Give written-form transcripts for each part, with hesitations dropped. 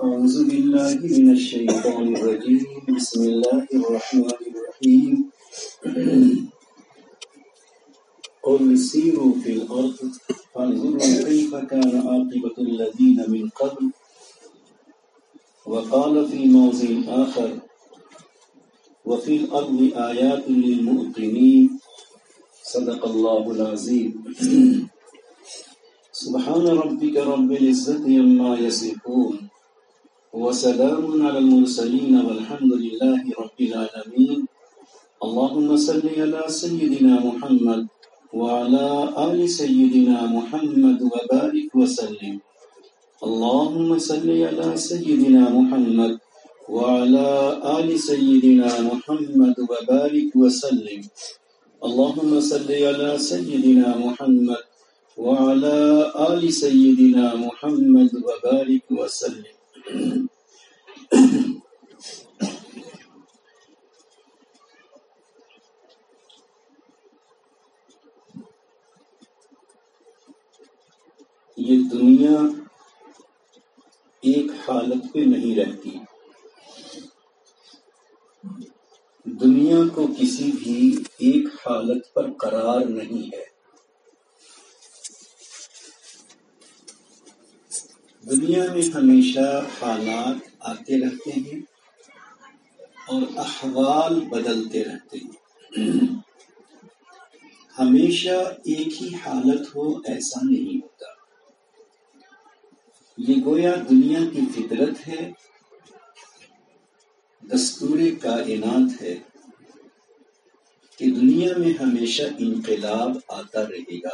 أعوذ بالله من الشيطان الرجيم بسم الله الرحمن الرحيم قل سيروا في الأرض فانظروا كيف كان عاقبة الذين من قبل وقال في موضع آخر وفي الأرض آيات للموقنين صدق الله العظيم سبحان ربك رب العزة عما يصفون وسلام على المرسلين والحمد لله رب العالمين اللهم صل على سيدنا محمد وعلى آل سيدنا محمد وبارك وسلم اللهم صل على سيدنا محمد وعلى آل سيدنا محمد وبارك وسلم اللهم صل على سيدنا محمد وعلى آل سيدنا محمد وبارك وسلم یہ دنیا ایک حالت پہ نہیں رہتی. دنیا کو کسی بھی ایک حالت پر قرار نہیں ہے. دنیا میں ہمیشہ حالات آتے رہتے ہیں اور احوال بدلتے رہتے ہیں. ہمیشہ ایک ہی حالت ہو ایسا نہیں ہوتا. یہ گویا دنیا کی فطرت ہے، دستور کائنات ہے کہ دنیا میں ہمیشہ انقلاب آتا رہے گا.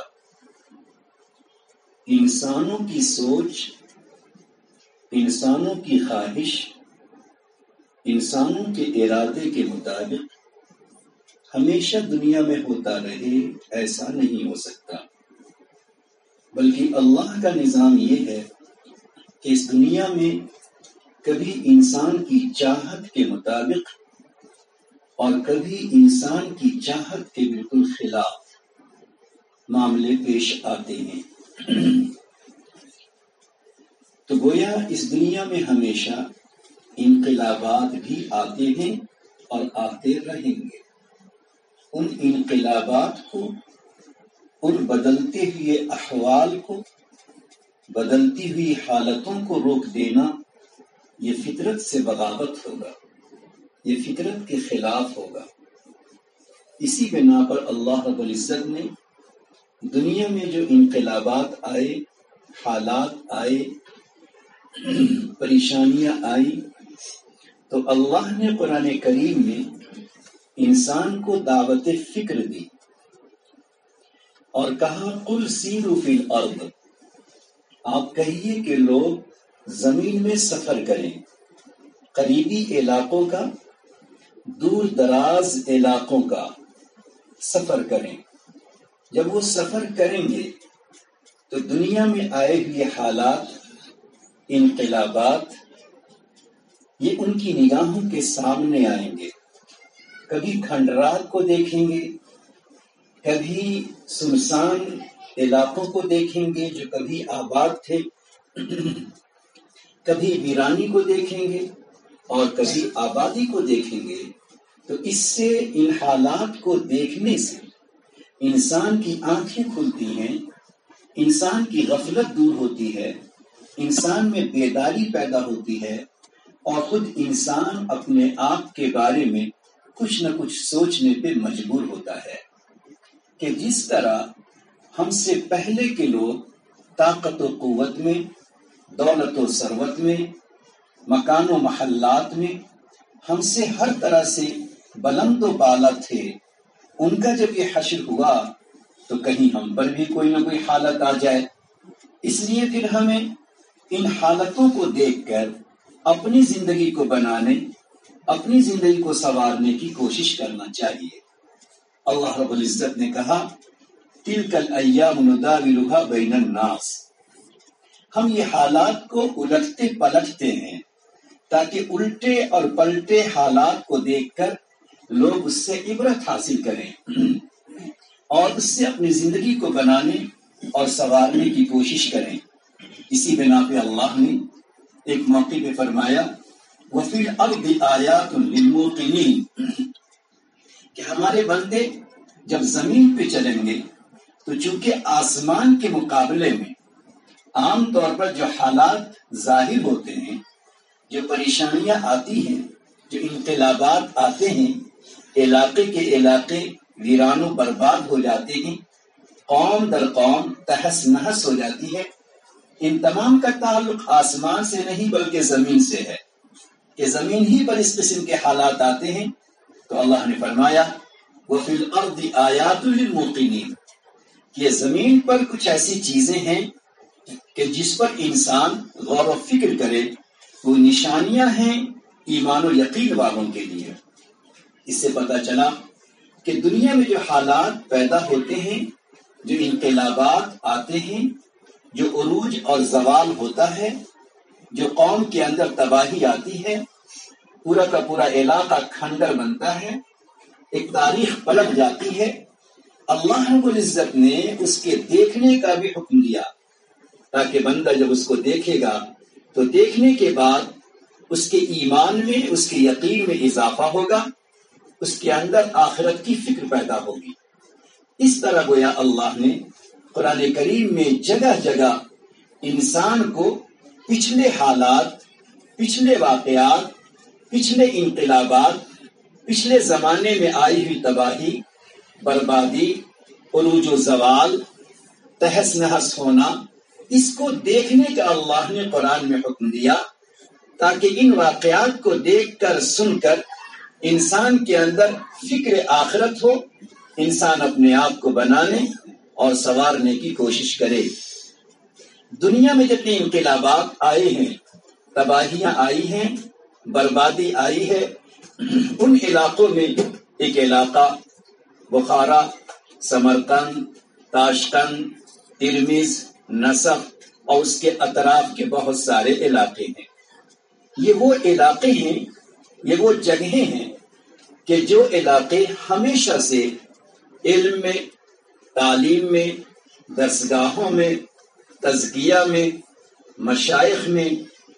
انسانوں کی سوچ، انسانوں کی خواہش، انسانوں کے ارادے کے مطابق ہمیشہ دنیا میں ہوتا رہے ایسا نہیں ہو سکتا. بلکہ اللہ کا نظام یہ ہے کہ اس دنیا میں کبھی انسان کی چاہت کے مطابق اور کبھی انسان کی چاہت کے بالکل خلاف معاملے پیش آتے ہیں. تو گویا اس دنیا میں ہمیشہ انقلابات بھی آتے ہیں اور آتے رہیں گے. ان انقلابات کو، ان بدلتے ہوئے احوال کو، بدلتی ہوئی حالتوں کو روک دینا یہ فطرت سے بغاوت ہوگا، یہ فطرت کے خلاف ہوگا. اسی بنا پر اللہ رب العزت نے دنیا میں جو انقلابات آئے، حالات آئے، پریشانیاں آئی، تو اللہ نے قرآن کریم میں انسان کو دعوت فکر دی اور کہا قل سیروا فی الارض، آپ کہیے کہ لوگ زمین میں سفر کریں، قریبی علاقوں کا، دور دراز علاقوں کا سفر کریں. جب وہ سفر کریں گے تو دنیا میں آئے ہوئے حالات، انقلابات، یہ ان کی نگاہوں کے سامنے آئیں گے. کبھی کھنڈرات کو دیکھیں گے، کبھی سنسان علاقوں کو دیکھیں گے جو کبھی آباد تھے، کبھی ویرانی کو دیکھیں گے اور کبھی آبادی کو دیکھیں گے. تو اس سے، ان حالات کو دیکھنے سے انسان کی آنکھیں کھلتی ہیں، انسان کی غفلت دور ہوتی ہے، انسان میں بیداری پیدا ہوتی ہے اور خود انسان اپنے آپ کے بارے میں کچھ نہ کچھ سوچنے پہ مجبور ہوتا ہے کہ جس طرح ہم سے پہلے کے لوگ طاقت و قوت میں، دولت و ثروت میں، مکان و محلات میں ہم سے ہر طرح سے بلند و بالا تھے، ان کا جب یہ حشر ہوا تو کہیں ہم پر بھی کوئی نہ کوئی حالت آ جائے. اس لیے پھر ہمیں ان حالتوں کو دیکھ کر اپنی زندگی کو بنانے، اپنی زندگی کو سنوارنے کی کوشش کرنا چاہیے. اللہ رب العزت نے کہا تِلْكَ الْأَيَّامُ نُدَاوِلُهَا بَيْنَ النَّاسِ، ہم یہ حالات کو الٹتے پلٹتے ہیں تاکہ الٹے اور پلٹے حالات کو دیکھ کر لوگ اس سے عبرت حاصل کریں اور اس سے اپنی زندگی کو بنانے اور سنوارنے کی کوشش کریں. اسی بنا پہ اللہ نے ایک موقع پہ فرمایا وَفِي الْأَرْضِ آیَاتٌ لِلْمُوقِنِينَ کہ ہمارے بندے جب زمین پہ چلیں گے تو چونکہ آسمان کے مقابلے میں عام طور پر جو حالات ظاہر ہوتے ہیں، جو پریشانیاں آتی ہیں، جو انقلابات آتے ہیں، علاقے کے علاقے ویران و برباد ہو جاتے ہیں، قوم در قوم تہس نہس ہو جاتی ہے، ان تمام کا تعلق آسمان سے نہیں بلکہ زمین سے ہے کہ زمین ہی پر اس قسم کے حالات آتے ہیں۔ تو اللہ نے فرمایا وَفِي الْأَرْضِ آیَاتٌ لِلْمُوقِنِينَ کہ یہ زمین پر کچھ ایسی چیزیں ہیں کہ جس پر انسان غور و فکر کرے، وہ نشانیاں ہیں ایمان و یقین والوں کے لیے۔ اس سے پتہ چلا کہ دنیا میں جو حالات پیدا ہوتے ہیں، جو انقلابات آتے ہیں، جو عروج اور زوال ہوتا ہے، جو قوم کے اندر تباہی آتی ہے، پورا کا پورا علاقہ کھنڈر بنتا ہے، ایک تاریخ پلٹ جاتی ہے، اللہ رب العزت نے اس کے دیکھنے کا بھی حکم دیا تاکہ بندہ جب اس کو دیکھے گا تو دیکھنے کے بعد اس کے ایمان میں، اس کے یقین میں اضافہ ہوگا، اس کے اندر آخرت کی فکر پیدا ہوگی۔ اس طرح گویا اللہ نے قرآن کریم میں جگہ جگہ انسان کو پچھلے حالات، پچھلے واقعات، پچھلے انقلابات، پچھلے زمانے میں آئی ہوئی تباہی، بربادی، عروج و زوال، تہس نہس ہونا، اس کو دیکھنے کا اللہ نے قرآن میں حکم دیا تاکہ ان واقعات کو دیکھ کر سن کر انسان کے اندر فکر آخرت ہو، انسان اپنے آپ کو بنانے اور سنوارنے کی کوشش کرے۔ دنیا میں جتنے انقلابات آئے ہیں، تباہیاں آئی ہیں، بربادی آئی ہے، ان علاقوں میں ایک علاقہ بخارا، سمرقند، تاشقند، ترمز، نسف اور اس کے اطراف کے بہت سارے علاقے ہیں۔ یہ وہ علاقے ہیں، یہ وہ جگہیں ہیں کہ جو علاقے ہمیشہ سے علم میں، تعلیم میں، درسگاہوں میں، تزکیہ میں، مشائخ میں،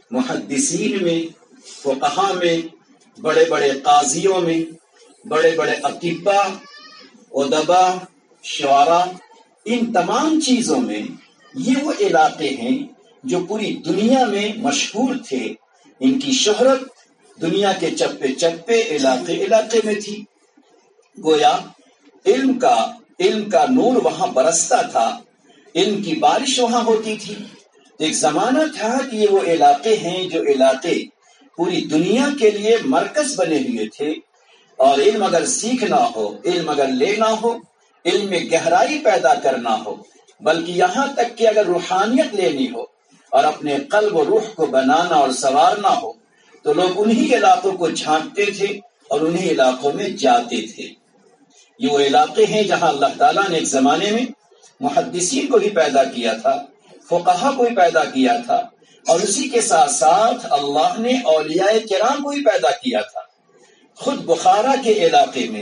محدثین میں، فقہاء میں، بڑے بڑے قاضیوں میں، بڑے بڑے اطباء، ادبا، شعراء، ان تمام چیزوں میں یہ وہ علاقے ہیں جو پوری دنیا میں مشہور تھے، ان کی شہرت دنیا کے چپے چپے، علاقے علاقے میں تھی۔ گویا علم کا نور وہاں برستا تھا، علم کی بارش وہاں ہوتی تھی۔ ایک زمانہ تھا کہ یہ وہ علاقے ہیں جو علاقے پوری دنیا کے لیے مرکز بنے ہوئے تھے، اور علم اگر سیکھنا ہو، علم اگر لینا ہو، علم میں گہرائی پیدا کرنا ہو، بلکہ یہاں تک کہ اگر روحانیت لینی ہو اور اپنے قلب و روح کو بنانا اور سنوارنا ہو تو لوگ انہی علاقوں کو جھانکتے تھے اور انہی علاقوں میں جاتے تھے۔ یہ وہ علاقے ہیں جہاں اللہ تعالیٰ نے ایک زمانے میں محدثین کو بھی پیدا کیا تھا، فقہا کو بھی پیدا کیا تھا، اور اسی کے ساتھ ساتھ اللہ نے اولیاء کرام کو بھی پیدا کیا تھا۔ خود بخارا کے علاقے میں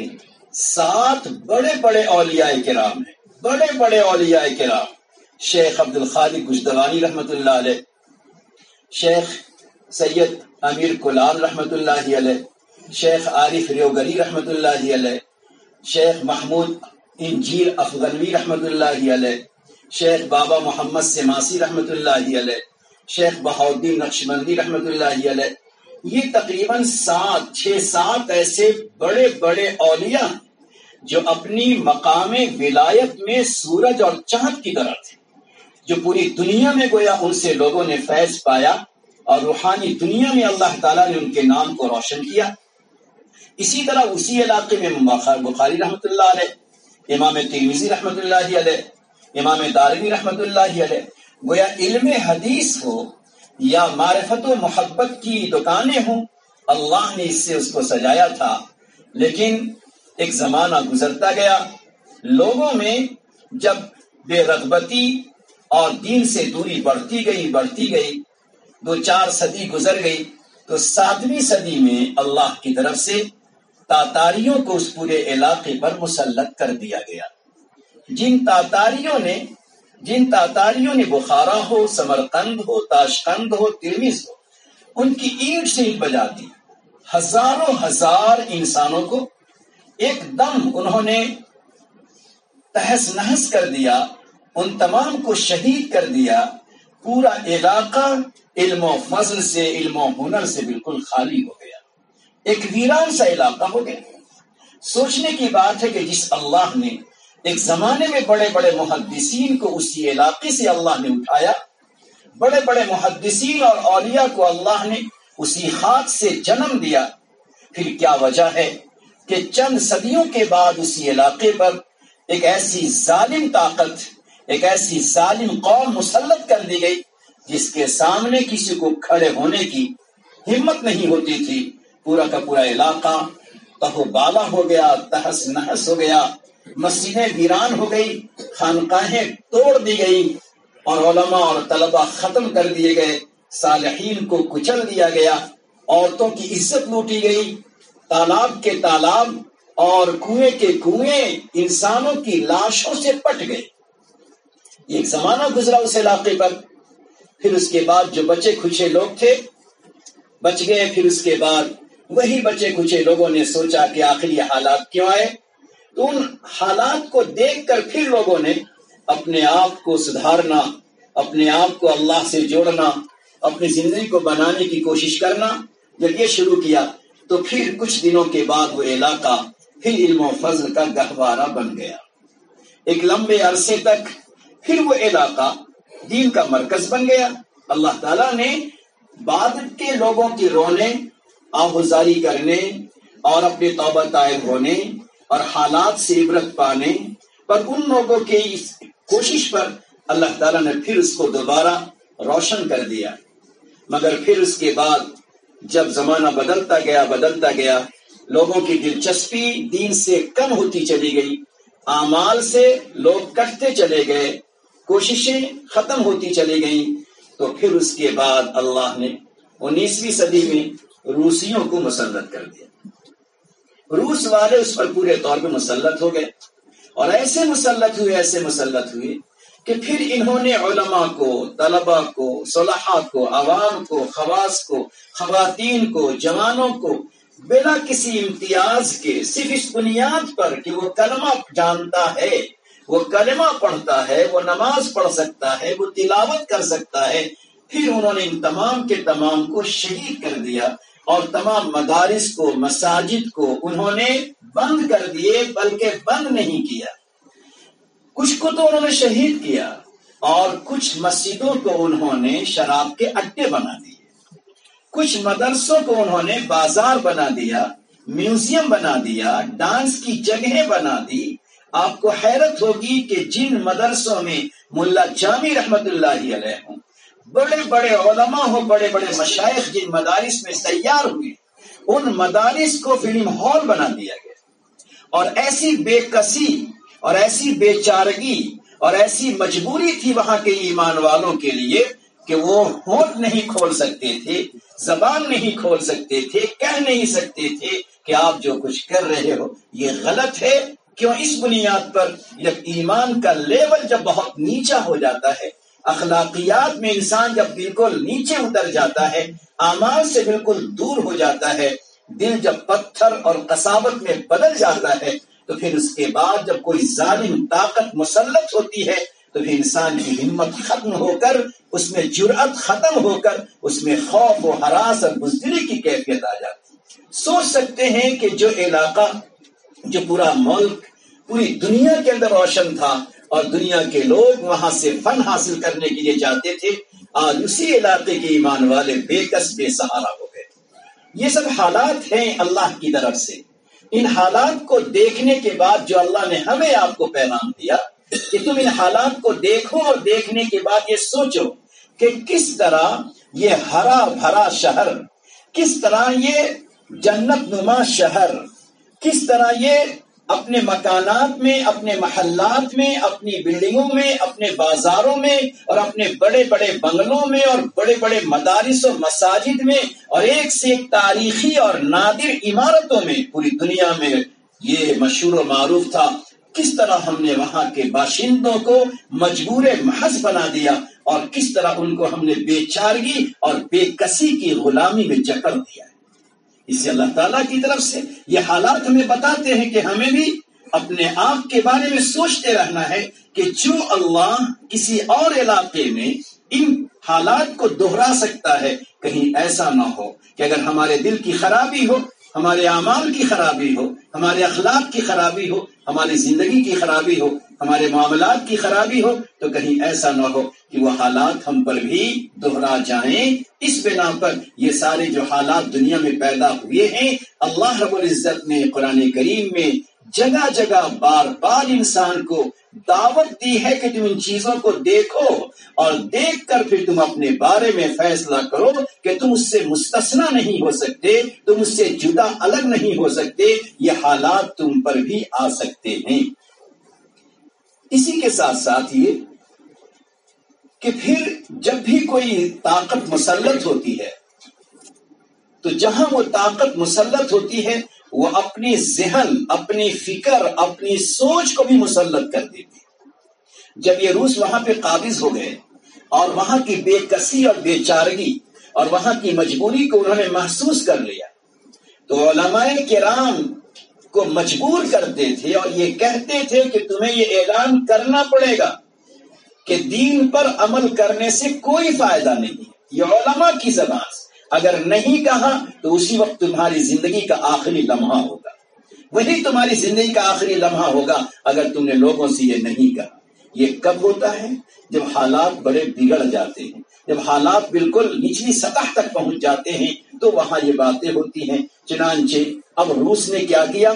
7 بڑے بڑے اولیاء کرام ہیں، بڑے بڑے اولیاء کرام، شیخ عبد الخالق گجدوانی رحمۃ اللہ علیہ، شیخ سید امیر کلال رحمۃ اللہ علیہ، شیخ عارف ریوگری رحمۃ اللہ علیہ، شیخ محمود انجیر افغانوی رحمۃ اللہ علیہ، شیخ بابا محمد سماسی رحمۃ اللہ علیہ، شیخ بہاؤالدین نقشبندی رحمۃ اللہ علیہ۔ یہ تقریباً 6-7 ایسے بڑے بڑے اولیاء ہیں جو اپنی مقام ولایت میں سورج اور چاند کی طرح تھے، جو پوری دنیا میں گویا ان سے لوگوں نے فیض پایا اور روحانی دنیا میں اللہ تعالیٰ نے ان کے نام کو روشن کیا۔ اسی طرح اسی علاقے میں بخاری رحمۃ اللہ علیہ، امام ترمذی رحمۃ اللہ علیہ، امام دارمی رحمۃ اللہ علیہ، گویا علم حدیث ہو یا معرفت و محبت کی دکانیں ہوں، اللہ نے اس سے اس کو سجایا تھا۔ لیکن ایک زمانہ گزرتا گیا، لوگوں میں جب بے رغبتی اور دین سے دوری بڑھتی گئی، 2-4 صدی گزر گئی، تو 7ویں صدی میں اللہ کی طرف سے تاتاریوں کو اس پورے علاقے پر مسلط کر دیا گیا۔ جن تاتاریوں نے بخارا ہو، سمرقند ہو، تاشقند ہو، ترمز ہو، ان کی اینٹ سے اینٹ بجا دی، ہزاروں ہزار انسانوں کو ایک دم انہوں نے تہس نہس کر دیا، ان تمام کو شہید کر دیا۔ پورا علاقہ علم و فضل سے، علم و ہنر سے بالکل خالی ہو گیا، ایک ویران سا علاقہ ہو گیا۔ سوچنے کی بات ہے کہ جس اللہ نے ایک زمانے میں بڑے بڑے محدثین کو اسی علاقے سے اللہ نے اٹھایا، بڑے بڑے محدثین اور اولیاء کو اللہ نے اسی خاک سے جنم دیا، پھر کیا وجہ ہے کہ چند صدیوں کے بعد اسی علاقے پر ایک ایسی ظالم طاقت، ایک ایسی ظالم قوم مسلط کر دی گئی جس کے سامنے کسی کو کھڑے ہونے کی ہمت نہیں ہوتی تھی۔ پورا کا پورا علاقہ تہو بالا ہو گیا، تہس نہس ہو گیا، مسجدیں ویران ہو گئی، خانقاہیں توڑ دی گئی، اور علماء اور طلباء ختم کر دیے گئے، صالحین کو کچل دیا گیا، عورتوں کی عزت لوٹی گئی، تالاب کے تالاب اور کنویں کے کنویں انسانوں کی لاشوں سے پٹ گئے۔ ایک زمانہ گزرا اس علاقے پر، پھر اس کے بعد جو بچے کھچے لوگ تھے بچ گئے، پھر اس کے بعد وہی بچے کھچے لوگوں نے سوچا کہ آخر یہ حالات کیوں آئے، تو ان حالات کو دیکھ کر پھر لوگوں نے اپنے آپ کو سدھارنا، اپنے آپ کو اللہ سے جوڑنا، اپنی زندگی کو بنانے کی کوشش کرنا جب یہ شروع کیا، تو پھر کچھ دنوں کے بعد وہ علاقہ پھر علم و فضل کا گہوارہ بن گیا۔ ایک لمبے عرصے تک پھر وہ علاقہ دین کا مرکز بن گیا۔ اللہ تعالیٰ نے بعد کے لوگوں کی رونے، آہوزاری کرنے اور اپنے توبہ طائب ہونے اور حالات سے عبرت پانے پر ان لوگوں کی اس کوشش پر اللہ تعالیٰ نے پھر اس کو دوبارہ روشن کر دیا۔ مگر پھر اس کے بعد جب زمانہ بدلتا گیا، لوگوں کی دلچسپی دین سے کم ہوتی چلی گئی، اعمال سے لوگ کٹتے چلے گئے، کوششیں ختم ہوتی چلی گئیں، تو پھر اس کے بعد اللہ نے 19ویں صدی میں روسیوں کو مسلط کر دیا۔ روس والے اس پر پورے طور پہ مسلط ہو گئے، اور ایسے مسلط ہوئے کہ پھر انہوں نے علماء کو، طلباء کو، صلحاء کو، عوام کو، خواص کو، خواتین کو، جوانوں کو بلا کسی امتیاز کے، صرف اس بنیاد پر کہ وہ کلمہ جانتا ہے، وہ کلمہ پڑھتا ہے، وہ نماز پڑھ سکتا ہے، وہ تلاوت کر سکتا ہے، پھر انہوں نے ان تمام کے تمام کو شہید کر دیا، اور تمام مدارس کو، مساجد کو انہوں نے بند کر دیے، بلکہ بند نہیں کیا، کچھ کو تو انہوں نے شہید کیا، اور کچھ مسجدوں کو انہوں نے شراب کے اڈے بنا دیے، کچھ مدرسوں کو انہوں نے بازار بنا دیا، میوزیم بنا دیا، ڈانس کی جگہیں بنا دی۔ آپ کو حیرت ہوگی کہ جن مدرسوں میں ملا جامی رحمت اللہ علیہ ہوں، بڑے بڑے علماء ہو، بڑے بڑے مشائخ جن مدارس میں تیار ہوئے، ان مدارس کو فلم ہال بنا دیا گیا، اور ایسی بے کسی اور ایسی بے چارگی اور ایسی مجبوری تھی وہاں کے ایمان والوں کے لیے کہ وہ ہونٹ نہیں کھول سکتے تھے، زبان نہیں کھول سکتے تھے، کہہ نہیں سکتے تھے کہ آپ جو کچھ کر رہے ہو یہ غلط ہے۔ کیوں؟ اس بنیاد پر جب ایمان کا لیول جب بہت نیچا ہو جاتا ہے، اخلاقیات میں انسان جب بالکل نیچے اتر جاتا ہے، اعمال سے بالکل دور ہو جاتا ہے، دل جب پتھر اور قساوت میں بدل جاتا ہے، تو پھر اس کے بعد جب کوئی ظالم طاقت مسلط ہوتی ہے تو پھر انسان کی ہمت ختم ہو کر، اس میں جرأت ختم ہو کر، اس میں خوف و ہراس اور بزدلی کی کیفیت آ جاتی ہے۔ سوچ سکتے ہیں کہ جو علاقہ، جو پورا ملک پوری دنیا کے اندر روشن تھا اور دنیا کے لوگ وہاں سے فن حاصل کرنے کے لیے جاتے تھے، آج اسی علاقے کے ایمان والے بے کس بے سہارا ہو گئے۔ یہ سب حالات ہیں اللہ کی طرف سے۔ ان حالات کو دیکھنے کے بعد جو اللہ نے ہمیں آپ کو پیغام دیا کہ تم ان حالات کو دیکھو، اور دیکھنے کے بعد یہ سوچو کہ کس طرح یہ ہرا بھرا شہر، کس طرح یہ جنت نما شہر، کس طرح یہ اپنے مکانات میں، اپنے محلات میں، اپنی بلڈنگوں میں، اپنے بازاروں میں، اور اپنے بڑے بڑے بنگلوں میں، اور بڑے بڑے مدارس و مساجد میں، اور ایک سے ایک تاریخی اور نادر عمارتوں میں پوری دنیا میں یہ مشہور و معروف تھا، کس طرح ہم نے وہاں کے باشندوں کو مجبور محض بنا دیا اور کس طرح ان کو ہم نے بے چارگی اور بے کسی کی غلامی میں جکڑ دیا ہے۔ اس سے اللہ تعالیٰ کی طرف سے یہ حالات ہمیں بتاتے ہیں کہ ہمیں بھی اپنے آپ کے بارے میں سوچتے رہنا ہے کہ جو اللہ کسی اور علاقے میں ان حالات کو دہرا سکتا ہے، کہیں ایسا نہ ہو کہ اگر ہمارے دل کی خرابی ہو، ہمارے اعمال کی خرابی ہو، ہمارے اخلاق کی خرابی ہو، ہماری زندگی کی خرابی ہو، ہمارے معاملات کی خرابی ہو، تو کہیں ایسا نہ ہو کہ وہ حالات ہم پر بھی دہرا جائیں۔ اس بنا پر یہ سارے جو حالات دنیا میں پیدا ہوئے ہیں، اللہ رب العزت نے قرآن کریم میں جگہ جگہ بار بار انسان کو دعوت دی ہے کہ تم ان چیزوں کو دیکھو اور دیکھ کر پھر تم اپنے بارے میں فیصلہ کرو کہ تم اس سے مستثنا نہیں ہو سکتے، تم اس سے جدا الگ نہیں ہو سکتے، یہ حالات تم پر بھی آ سکتے ہیں۔ اسی کے ساتھ ساتھ یہ کہ پھر جب بھی کوئی طاقت مسلط ہوتی ہے تو جہاں وہ طاقت مسلط ہوتی ہے وہ اپنی ذہن، اپنی فکر، اپنی سوچ کو بھی مسلط کر دیتی ہے۔ جب یہ روس وہاں پہ قابض ہو گئے اور وہاں کی بے کسی اور بے چارگی اور وہاں کی مجبوری کو انہوں نے محسوس کر لیا تو علماء کرام کو مجبور کرتے تھے اور یہ کہتے تھے کہ تمہیں یہ اعلان کرنا پڑے گا کہ دین پر عمل کرنے سے کوئی فائدہ نہیں ہے۔ یہ علماء کی زبان سے اگر نہیں کہا تو اسی وقت تمہاری زندگی کا آخری لمحہ ہوگا، وہی تمہاری زندگی کا آخری لمحہ ہوگا اگر تم نے لوگوں سے یہ نہیں کہا۔ یہ کب ہوتا ہے؟ جب حالات بڑے بگڑ جاتے ہیں، جب حالات بالکل نچلی سطح تک پہنچ جاتے ہیں تو وہاں یہ باتیں ہوتی ہیں۔ چنانچہ اب روس نے کیا کیا؟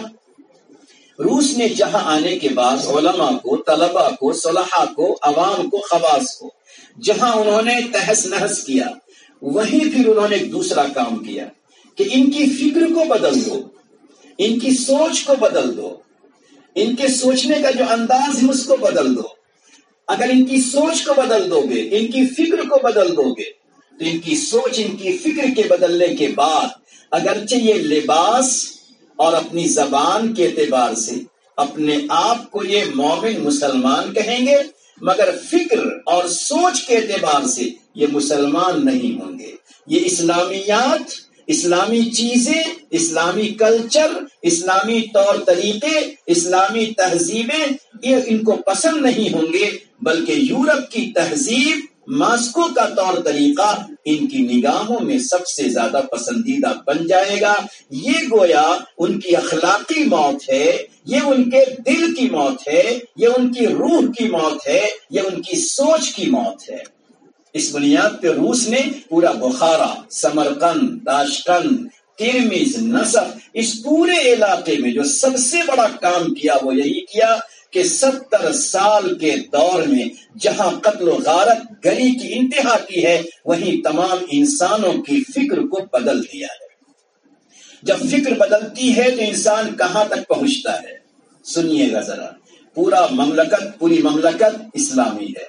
روس نے جہاں آنے کے بعد علماء کو، طلباء کو، صلحاء کو، عوام کو، خواص کو جہاں انہوں نے تہس نہس کیا، وہیں پھر انہوں نے ایک دوسرا کام کیا کہ ان کی فکر کو بدل دو، ان کی سوچ کو بدل دو، ان کے سوچنے کا جو انداز ہے اس کو بدل دو۔ اگر ان کی سوچ کو بدل دو گے، ان کی فکر کو بدل دو گے تو ان کی سوچ، ان کی فکر کے بدلنے کے بعد اگرچہ یہ لباس اور اپنی زبان کے اعتبار سے اپنے آپ کو یہ مومن مسلمان کہیں گے، مگر فکر اور سوچ کے اعتبار سے یہ مسلمان نہیں ہوں گے۔ یہ اسلامیات، اسلامی چیزیں، اسلامی کلچر، اسلامی طور طریقے، اسلامی تہذیبیں یہ ان کو پسند نہیں ہوں گے، بلکہ یورپ کی تہذیب، ماسکو کا طور طریقہ ان کی نگاہوں میں سب سے زیادہ پسندیدہ بن جائے گا۔ یہ گویا ان کی اخلاقی موت ہے، یہ ان کے دل کی موت ہے، یہ ان کی روح کی موت ہے، یہ ان کی سوچ کی موت ہے۔ اس بنیاد پہ روس نے پورا بخارا، سمرقند، تاشقند، ترمز، نصف، اس پورے علاقے میں جو سب سے بڑا کام کیا وہ یہی کیا کہ 70 سال کے دور میں جہاں قتل و غارت گری کی انتہا کی ہے، وہیں تمام انسانوں کی فکر کو بدل دیا ہے۔ جب فکر بدلتی ہے تو انسان کہاں تک پہنچتا ہے؟ سنیے گا ذرا، پوری مملکت اسلامی ہے،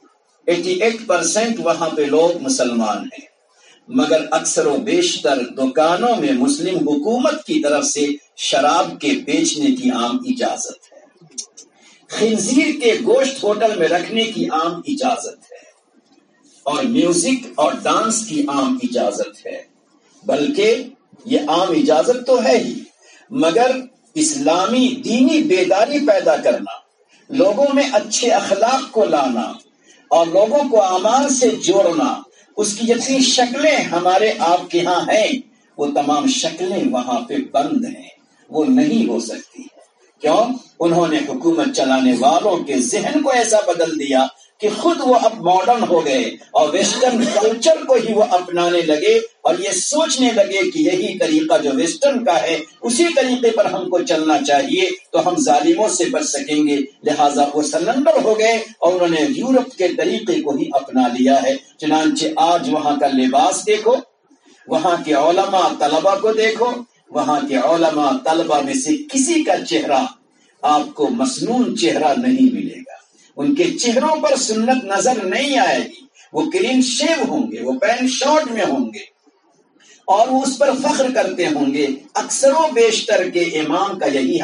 88% وہاں پہ لوگ مسلمان ہیں، مگر اکثر و بیشتر دکانوں میں مسلم حکومت کی طرف سے شراب کے بیچنے کی عام اجازت ہے، خنزیر کے گوشت ہوٹل میں رکھنے کی عام اجازت ہے، اور میوزک اور ڈانس کی عام اجازت ہے۔ بلکہ یہ عام اجازت تو ہے ہی، مگر اسلامی دینی بیداری پیدا کرنا، لوگوں میں اچھے اخلاق کو لانا اور لوگوں کو اعمال سے جوڑنا، اس کی جتنی شکلیں ہمارے آپ کے ہاں ہیں وہ تمام شکلیں وہاں پہ بند ہیں، وہ نہیں ہو سکتی۔ کیوں؟ انہوں نے حکومت چلانے والوں کے ذہن کو ایسا بدل دیا کہ خود وہ اب ماڈرن ہو گئے اور ویسٹرن کلچر کو ہی وہ اپنانے لگے اور یہ سوچنے لگے کہ یہی طریقہ جو ویسٹرن کا ہے اسی طریقے پر ہم کو چلنا چاہیے تو ہم ظالموں سے بچ سکیں گے، لہٰذا وہ سرنڈر ہو گئے اور انہوں نے یورپ کے طریقے کو ہی اپنا لیا ہے۔ چنانچہ آج وہاں کا لباس دیکھو، وہاں کے علماء طلبہ کو دیکھو، وہاں کے علماء طلبہ میں سے کسی کا چہرہ آپ کو مسنون چہرہ نہیں ملے گا، ان کے چہروں پر سنت نظر نہیں آئے گی، وہ کلین شیو ہوں گے، وہ پینٹ شارٹ میں ہوں گے اور وہ اس پر فخر کرتے ہوں گے۔ اکثر و بیشتر کے امام کا یہی حال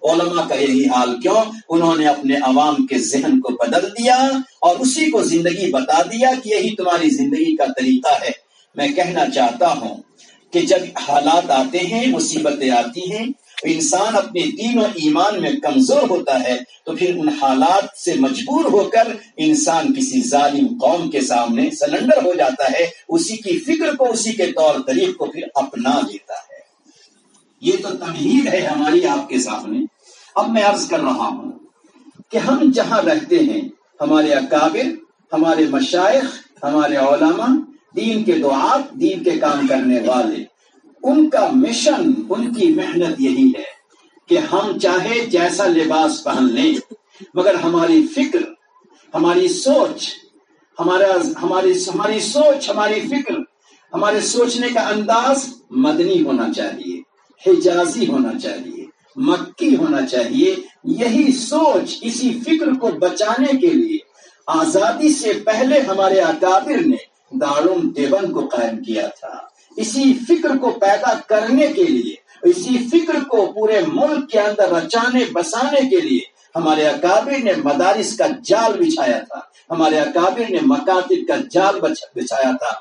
علماء کا یہی حال کیوں؟ انہوں نے اپنے عوام کے ذہن کو بدل دیا اور اسی کو زندگی بتا دیا کہ یہی تمہاری زندگی کا طریقہ ہے۔ میں کہنا چاہتا ہوں کہ جب حالات آتے ہیں، مصیبتیں آتی ہیں، انسان اپنے دین و ایمان میں کمزور ہوتا ہے تو پھر ان حالات سے مجبور ہو کر انسان کسی ظالم قوم کے سامنے سرنڈر ہو جاتا ہے، اسی کی فکر کو، اسی کے طور طریق کو پھر اپنا لیتا ہے۔ یہ تو تمہید ہے ہماری آپ کے سامنے۔ اب میں عرض کر رہا ہوں کہ ہم جہاں رہتے ہیں، ہمارے اکابر، ہمارے مشائخ، ہمارے علماء، دین کے دعات، دین کے کام کرنے والے، ان کا مشن، ان کی محنت یہی ہے کہ ہم چاہے جیسا لباس پہن لیں مگر ہماری فکر، ہماری سوچ، ہماری سوچ، ہماری فکر، ہمارے سوچنے کا انداز مدنی ہونا چاہیے، حجازی ہونا چاہیے، مکی ہونا چاہیے۔ یہی سوچ، اسی فکر کو بچانے کے لیے آزادی سے پہلے ہمارے اکابر نے دارالعلوم دیوبند کو قائم کیا تھا۔ اسی فکر کو پیدا کرنے کے لیے، اسی فکر کو پورے ملک کے اندر رچانے بسانے کے لیے ہمارے اکابر نے مدارس کا جال بچھایا تھا، ہمارے اکابر نے مکاتب کا جال بچھایا تھا۔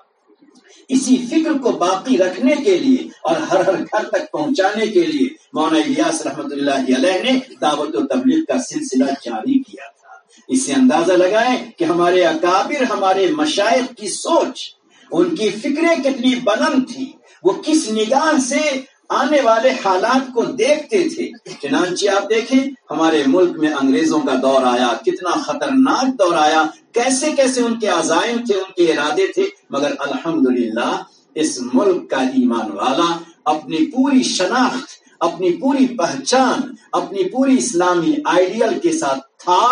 اسی فکر کو باقی رکھنے کے لیے اور ہر گھر تک پہنچانے کے لیے مولانا الیاس رحمت اللہ علیہ نے دعوت و تبلیغ کا سلسلہ جاری کیا تھا۔ اس سے اندازہ لگائیں کہ ہمارے اکابر، ہمارے مشائخ کی سوچ، ان کی فکریں کتنی بلند تھی، وہ کس نگاہ سے آنے والے حالات کو دیکھتے تھے۔ چنانچہ آپ دیکھیں ہمارے ملک میں انگریزوں کا دور آیا، کتنا خطرناک دور آیا، کیسے کیسے ان کے عزائم تھے، ان کے ارادے تھے، مگر الحمدللہ اس ملک کا ایمان والا اپنی پوری شناخت، اپنی پوری پہچان، اپنی پوری اسلامی آئیڈیل کے ساتھ تھا،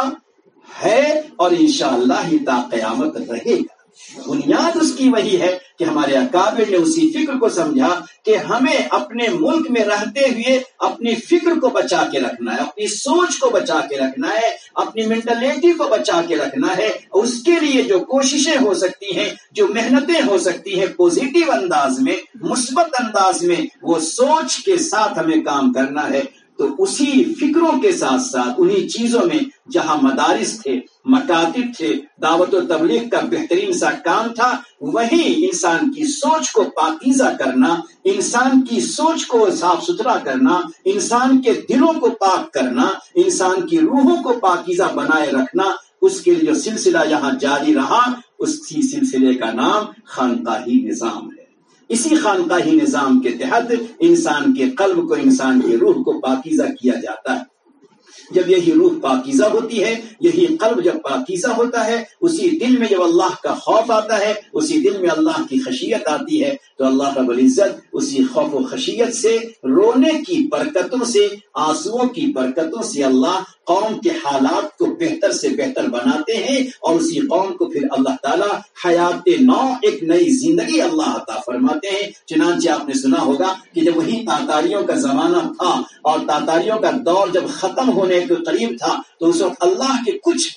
ہے اور انشاءاللہ ہی تا قیامت رہے گا۔ بنیاد اس کی وہی ہے کہ ہمارے اکابر نے اسی فکر کو سمجھا کہ ہمیں اپنے ملک میں رہتے ہوئے اپنی فکر کو بچا کے رکھنا ہے، اپنی سوچ کو بچا کے رکھنا ہے، اپنی مینٹلٹی کو بچا کے رکھنا ہے۔ اس کے لیے جو کوششیں ہو سکتی ہیں، جو محنتیں ہو سکتی ہیں، پوزیٹیو انداز میں، مثبت انداز میں، وہ سوچ کے ساتھ ہمیں کام کرنا ہے۔ تو اسی فکروں کے ساتھ ساتھ انہی چیزوں میں جہاں مدارس تھے، مکاتب تھے، دعوت و تبلیغ کا بہترین سا کام تھا، وہیں انسان کی سوچ کو پاکیزہ کرنا، انسان کی سوچ کو صاف ستھرا کرنا، انسان کے دلوں کو پاک کرنا، انسان کی روحوں کو پاکیزہ بنائے رکھنا، اس کے لیے جو سلسلہ یہاں جاری رہا، اسی سلسلے کا نام خانقاہی نظام ہے۔ اسی خانقاہی نظام کے تحت انسان کے قلب کو، انسان کی روح کو پاکیزہ کیا جاتا ہے۔ جب یہی روح پاکیزہ ہوتی ہے، یہی قلب جب پاکیزہ ہوتا ہے، اسی دل میں جب اللہ کا خوف آتا ہے، اسی دل میں اللہ کی خشیت آتی ہے، تو اللہ رب العزت اسی خوف و خشیت سے، رونے کی برکتوں سے، آنسوؤں کی برکتوں سے اللہ قوم کے حالات کو بہتر سے بہتر بناتے ہیں، اور اسی قوم کو پھر اللہ تعالیٰ حیات نو، ایک نئی زندگی اللہ عطا فرماتے ہیں۔ چنانچہ آپ نے سنا ہوگا کہ جب وہی تاتاریوں کا زمانہ تھا اور تاتاریوں کا دور جب ختم ہونے کے قریب تھا، تو اس وقت اللہ کے کچھ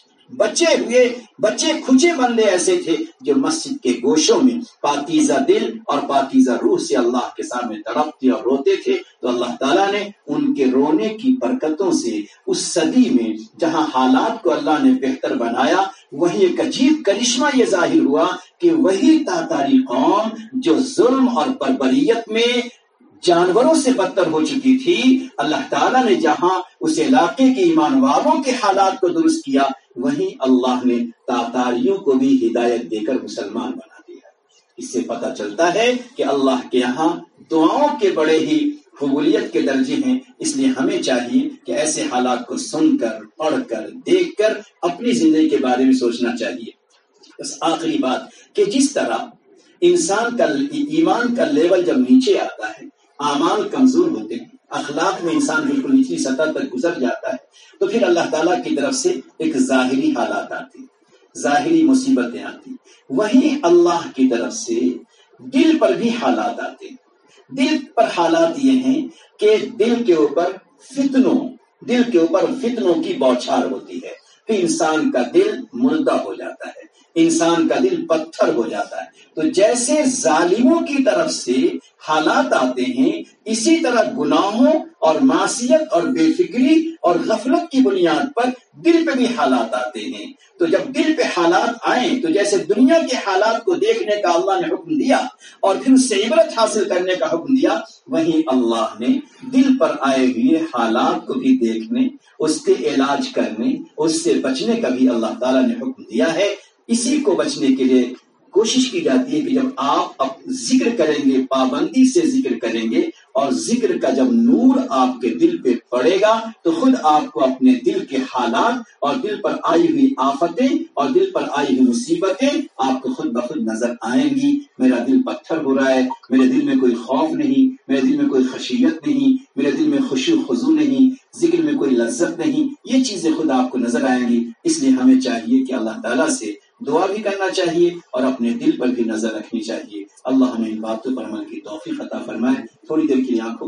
بچے کھچے بندے ایسے تھے جو مسجد کے گوشوں میں پاکیزہ دل اور پاکیزہ روح سے اللہ کے سامنے تڑپتے اور روتے تھے، تو اللہ تعالیٰ نے ان کے رونے کی برکتوں سے اس صدی میں جہاں حالات کو اللہ نے بہتر بنایا، وہی ایک عجیب کرشمہ یہ ظاہر ہوا کہ وہی تاتاری قوم جو ظلم اور بربریت میں جانوروں سے بدتر ہو چکی تھی، اللہ تعالیٰ نے جہاں اس علاقے کے ایمان والوں کے حالات کو درست کیا، وہیں اللہ نے تاتاریوں کو بھی ہدایت دے کر مسلمان بنا دیا۔ اس سے پتہ چلتا ہے کہ اللہ کے یہاں دعاؤں کے بڑے ہی قبولیت کے درجے ہیں۔ اس لیے ہمیں چاہیے کہ ایسے حالات کو سن کر، پڑھ کر، دیکھ کر اپنی زندگی کے بارے میں سوچنا چاہیے۔ بس آخری بات کہ جس طرح انسان کا ایمان کا لیول جب نیچے آتا ہے، اعمال کمزور ہوتے ہیں، اخلاق میں انسان بالکل نچلی سطح تک گزر جاتا ہے، تو پھر اللہ تعالیٰ کی طرف سے ایک ظاہری حالات آتی، ظاہری مصیبتیں آتی، وہیں اللہ کی طرف سے دل پر بھی حالات آتے۔ دل پر حالات یہ ہیں کہ دل کے اوپر فتنوں کی بوچھار ہوتی ہے، پھر انسان کا دل مردہ ہو جاتا ہے، انسان کا دل پتھر ہو جاتا ہے۔ تو جیسے ظالموں کی طرف سے حالات آتے ہیں اسی طرح گناہوں اور معصیت اور بے فکری اور غفلت کی بنیاد پر دل پہ بھی حالات آتے ہیں۔ تو جب دل پہ حالات آئیں تو جیسے دنیا کے حالات کو دیکھنے کا اللہ نے حکم دیا اور پھر اس سے عبرت حاصل کرنے کا حکم دیا، وہیں اللہ نے دل پر آئے ہوئے حالات کو بھی دیکھنے، اس کے علاج کرنے، اس سے بچنے کا بھی اللہ تعالیٰ نے حکم دیا ہے۔ اسی کو بچنے کے لیے کوشش کی جاتی ہے کہ جب آپ ذکر کریں گے، پابندی سے ذکر کریں گے، اور ذکر کا جب نور آپ کے دل پہ پڑے گا تو خود آپ کو اپنے دل کے حالات اور دل پر آئی ہوئی آفتیں اور دل پر آئی ہوئی مصیبتیں آپ کو خود بخود نظر آئیں گی۔ میرا دل پتھر ہو رہا ہے، میرے دل میں کوئی خوف نہیں، میرے دل میں کوئی خشیت نہیں، میرے دل میں خشوع و خضوع نہیں، ذکر میں کوئی لذت نہیں، یہ چیزیں خود آپ کو نظر آئیں گی۔ اس لیے ہمیں چاہیے کہ اللہ تعالیٰ سے دعا بھی کرنا چاہیے اور اپنے دل پر بھی نظر رکھنی چاہیے۔ اللہ ہمیں ان باتوں پر عمل کی توفیق عطا فرمائے۔ تھوڑی دیر کے لیے آنکھوں